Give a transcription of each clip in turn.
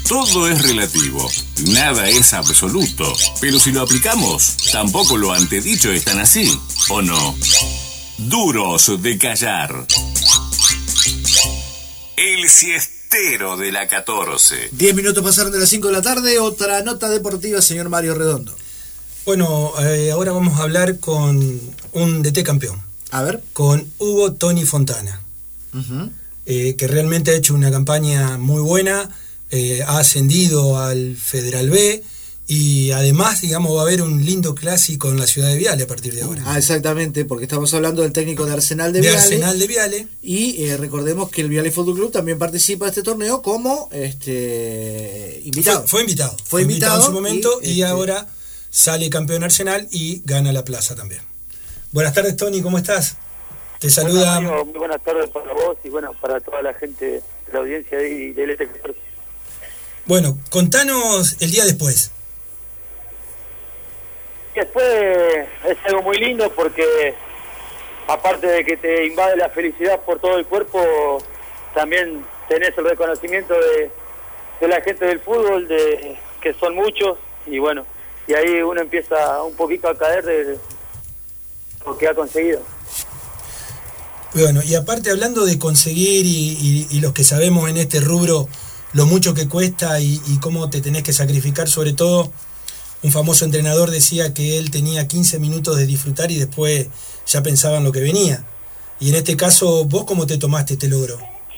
Todo es relativo, nada es absoluto, pero si lo aplicamos, tampoco lo antedicho es tan así, ¿o no? Duros de callar. El siestero de la 14. 10 minutos pasaron de las 5 de la tarde. Otra nota deportiva, señor Mario Redondo. Bueno, ahora vamos a hablar con un DT campeón. A ver. Con Hugo Tony Fontana. Uh-huh. Que realmente ha hecho una campaña muy buena. Ha ascendido al Federal B. Y además, digamos, va a haber un lindo clásico en la ciudad de Viale a partir de ahora. Exactamente, porque estamos hablando del técnico de Arsenal de Viale. Arsenal de Viale. Y recordemos que el Viale Fútbol Club también participa de este torneo como invitado. Fue invitado. Fue invitado en su momento y ahora sale campeón Arsenal y gana la plaza también. Buenas tardes, Tony, ¿cómo estás? Te saluda. Bueno, muy buenas tardes para vos y bueno, para toda la gente de la audiencia de LT14. Bueno, contanos el día después. Después es algo muy lindo porque aparte de que te invade la felicidad por todo el cuerpo, también tenés el reconocimiento de la gente del fútbol, de que son muchos, y bueno, y ahí uno empieza un poquito a caer de lo que ha conseguido. Bueno, y aparte hablando de conseguir y los que sabemos en este rubro lo mucho que cuesta y cómo te tenés que sacrificar, sobre todo. Un famoso entrenador decía que él tenía 15 minutos de disfrutar y después ya pensaba en lo que venía. Y en este caso, ¿vos cómo te tomaste este logro?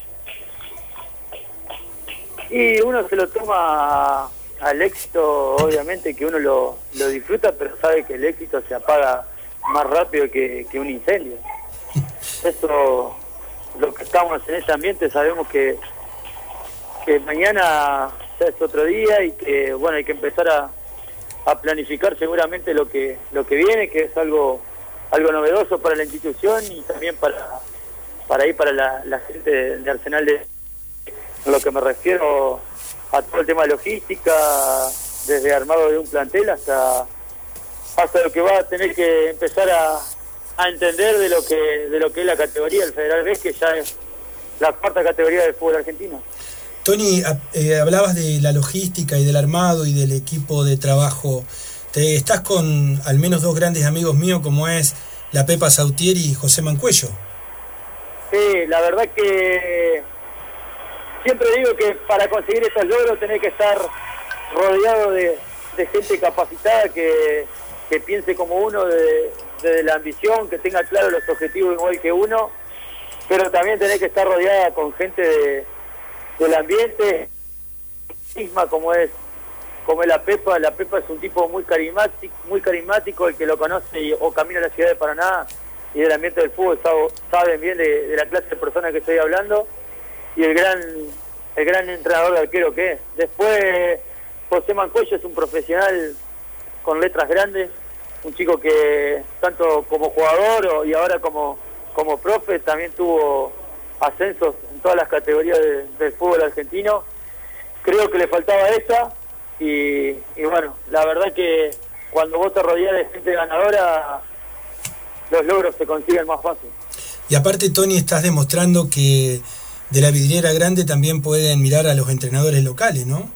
Y uno se lo toma al éxito, obviamente que uno lo disfruta, pero sabe que el éxito se apaga más rápido que un incendio. Eso, los que estamos en ese ambiente sabemos que mañana ya es otro día y que bueno, hay que empezar a planificar seguramente lo que viene, que es algo novedoso para la institución y también para ir para la gente de Arsenal en lo que me refiero a todo el tema de logística, desde armado de un plantel hasta lo que va a tener que empezar a entender de lo que es la categoría del Federal B, que ya es la cuarta categoría del fútbol argentino. Tony, hablabas de la logística y del armado y del equipo de trabajo. Estás con al menos dos grandes amigos míos como es la Pepa Sautieri y José Mancuello. Sí, la verdad que siempre digo que para conseguir esos logros tenés que estar rodeado de gente capacitada que piense como uno, de la ambición, que tenga claro los objetivos igual que uno, pero también tenés que estar rodeada con gente del ambiente, misma como es la Pepa. La Pepa es un tipo muy carismático, el que lo conoce o camina a la ciudad de Paraná y del ambiente del fútbol saben bien de la clase de personas que estoy hablando, y el gran entrenador de arquero que es. Después José Mancuello es un profesional con letras grandes, un chico que tanto como jugador y ahora como profe también tuvo ascensos en todas las categorías del fútbol argentino. Creo que le faltaba esa y bueno, la verdad que cuando vos te rodeás de gente ganadora, los logros se consiguen más fácil. Y aparte, Tony, estás demostrando que de la vidriera grande también pueden mirar a los entrenadores locales, ¿no?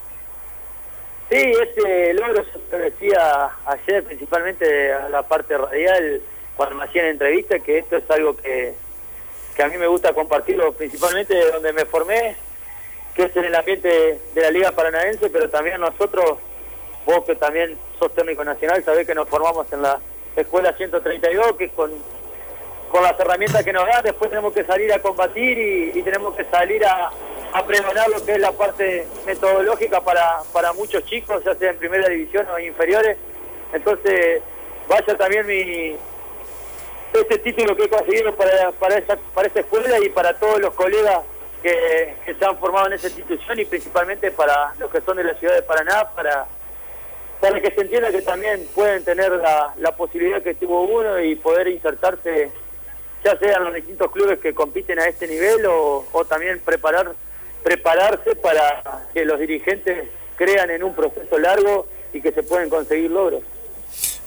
Sí, ese logro yo te decía ayer, principalmente a la parte radial, cuando me hacían entrevistas, que esto es algo que a mí me gusta compartirlo, principalmente donde me formé, que es en el ambiente de la Liga Paranaense, pero también nosotros, vos que también sos técnico nacional, sabés que nos formamos en la Escuela 132, que con las herramientas que nos dan, después tenemos que salir a combatir y tenemos que salir a pregonar lo que es la parte metodológica para muchos chicos, ya sea en primera división o en inferiores. Entonces, vaya también este título que he conseguido para esa escuela y para todos los colegas que se han formado en esa institución, y principalmente para los que son de la ciudad de Paraná, para que se entienda que también pueden tener la posibilidad que tuvo uno y poder insertarse, ya sea en los distintos clubes que compiten a este nivel o también prepararse para que los dirigentes crean en un proceso largo y que se pueden conseguir logros.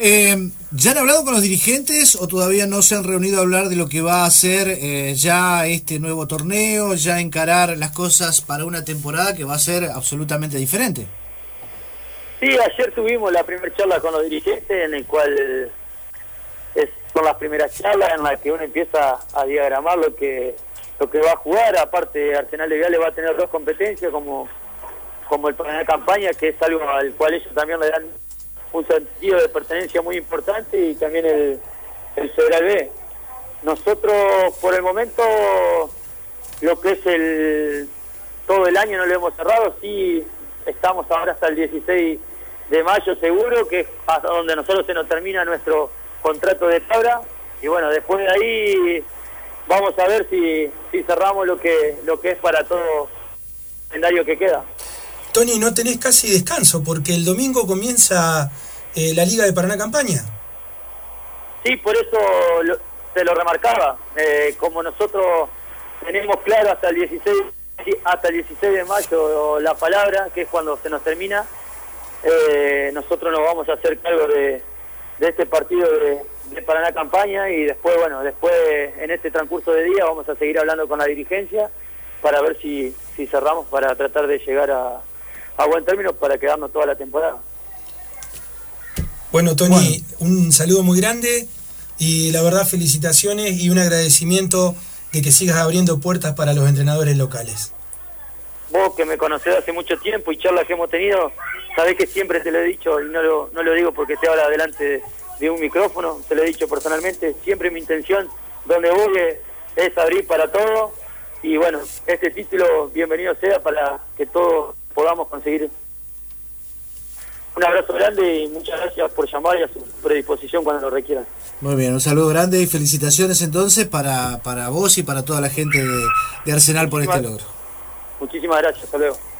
¿Ya han hablado con los dirigentes o todavía no se han reunido a hablar de lo que va a ser ya este nuevo torneo, ya encarar las cosas para una temporada que va a ser absolutamente diferente? Sí, ayer tuvimos la primera charla con los dirigentes, en el cual son las primeras charlas en las que uno empieza a diagramar lo que va a jugar. Aparte, Arsenal de Viale va a tener dos competencias como el torneo de campaña, que es algo al cual ellos también le dan un sentido de pertenencia muy importante, y también el Federal B. Nosotros, por el momento, lo que es todo el año no lo hemos cerrado. Sí, estamos ahora hasta el 16 de mayo seguro, que es hasta donde nosotros se nos termina nuestro contrato de tabla, y bueno, después de ahí vamos a ver si cerramos lo que es para todo el calendario que queda. Tony, no tenés casi descanso, porque el domingo comienza la Liga de Paraná Campaña. Sí, por eso te lo remarcaba. Como nosotros tenemos claro hasta el 16 de mayo la palabra, que es cuando se nos termina, nosotros nos vamos a hacer cargo de este partido de Paraná Campaña, y después en este transcurso de día vamos a seguir hablando con la dirigencia para ver si cerramos, para tratar de llegar a buen término para quedarnos toda la temporada. Bueno, Tony, un saludo muy grande y la verdad felicitaciones y un agradecimiento de que sigas abriendo puertas para los entrenadores locales. Vos, que me conocés hace mucho tiempo y charlas que hemos tenido, sabés que siempre te lo he dicho, y no lo digo porque te habla delante de un micrófono, te lo he dicho personalmente, siempre mi intención donde voy es abrir para todo, y bueno, este título bienvenido sea para que todos podamos conseguir. Un abrazo grande y muchas gracias por llamar y a su predisposición cuando lo requieran. Muy bien, un saludo grande y felicitaciones entonces para vos y para toda la gente de Arsenal por este logro. Muchísimas gracias, hasta luego.